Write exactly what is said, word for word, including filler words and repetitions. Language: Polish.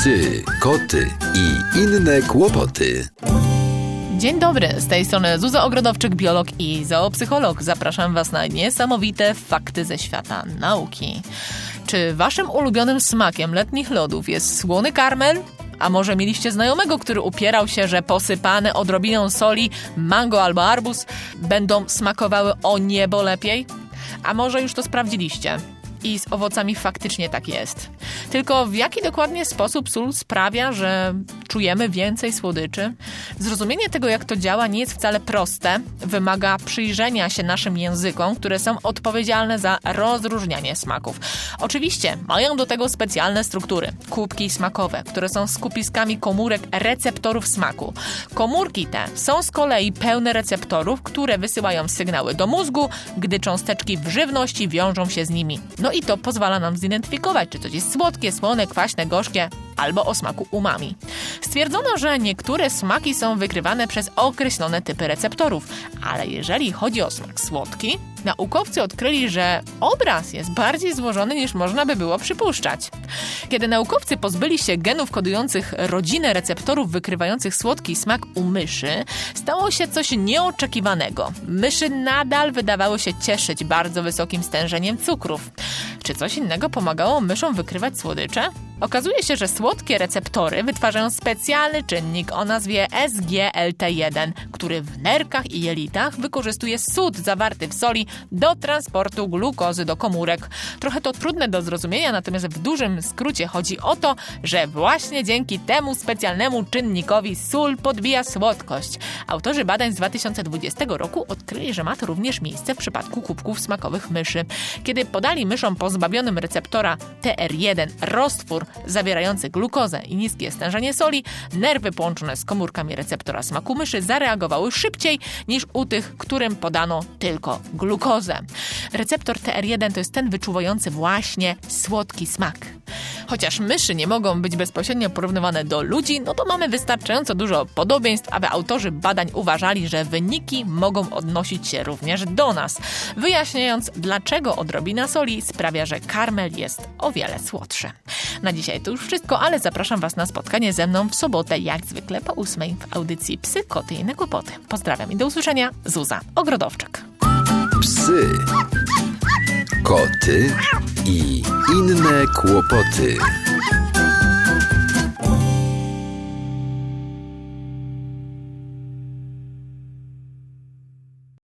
Psy, koty i inne kłopoty. Dzień dobry, z tej strony Zuza Ogrodowczyk, biolog i zoopsycholog. Zapraszam Was na niesamowite fakty ze świata nauki. Czy Waszym ulubionym smakiem letnich lodów jest słony karmel? A może mieliście znajomego, który upierał się, że posypane odrobiną soli mango albo arbuz będą smakowały o niebo lepiej? A może już to sprawdziliście? I z owocami faktycznie tak jest. Tylko w jaki dokładnie sposób sól sprawia, że czujemy więcej słodyczy? Zrozumienie tego, jak to działa, nie jest wcale proste. Wymaga przyjrzenia się naszym językom, które są odpowiedzialne za rozróżnianie smaków. Oczywiście mają do tego specjalne struktury, kubki smakowe, które są skupiskami komórek receptorów smaku. Komórki te są z kolei pełne receptorów, które wysyłają sygnały do mózgu, gdy cząsteczki w żywności wiążą się z nimi. No i to pozwala nam zidentyfikować, czy coś jest słodkie, słone, kwaśne, gorzkie albo o smaku umami. Stwierdzono, że niektóre smaki są wykrywane przez określone typy receptorów, ale jeżeli chodzi o smak słodki, naukowcy odkryli, że obraz jest bardziej złożony niż można by było przypuszczać. Kiedy naukowcy pozbyli się genów kodujących rodzinę receptorów wykrywających słodki smak u myszy, stało się coś nieoczekiwanego. Myszy nadal wydawały się cieszyć bardzo wysokim stężeniem cukrów. Czy coś innego pomagało myszom wykrywać słodycze? Okazuje się, że słodkie receptory wytwarzają specjalny czynnik o nazwie S G L T jeden, który w nerkach i jelitach wykorzystuje sód zawarty w soli do transportu glukozy do komórek. Trochę to trudne do zrozumienia, natomiast w dużym skrócie chodzi o to, że właśnie dzięki temu specjalnemu czynnikowi sól podbija słodkość. Autorzy badań z dwa tysiące dwudziestego roku odkryli, że ma to również miejsce w przypadku kubków smakowych myszy. Kiedy podali myszom pozbawionym receptora T R jeden roztwór zawierający glukozę i niskie stężenie soli, nerwy połączone z komórkami receptora smaku myszy zareagowały szybciej niż u tych, którym podano tylko glukozę. Receptor T R jeden to jest ten wyczuwający właśnie słodki smak. Chociaż myszy nie mogą być bezpośrednio porównywane do ludzi, no to mamy wystarczająco dużo podobieństw, aby autorzy badań uważali, że wyniki mogą odnosić się również do nas, wyjaśniając, dlaczego odrobina soli sprawia, że karmel jest o wiele słodszy. Na dzisiaj to już wszystko, ale zapraszam Was na spotkanie ze mną w sobotę, jak zwykle po ósmej w audycji Psy, koty i inne kłopoty. Pozdrawiam i do usłyszenia. Zuza Ogrodowczyk. Psy, koty i inne kłopoty.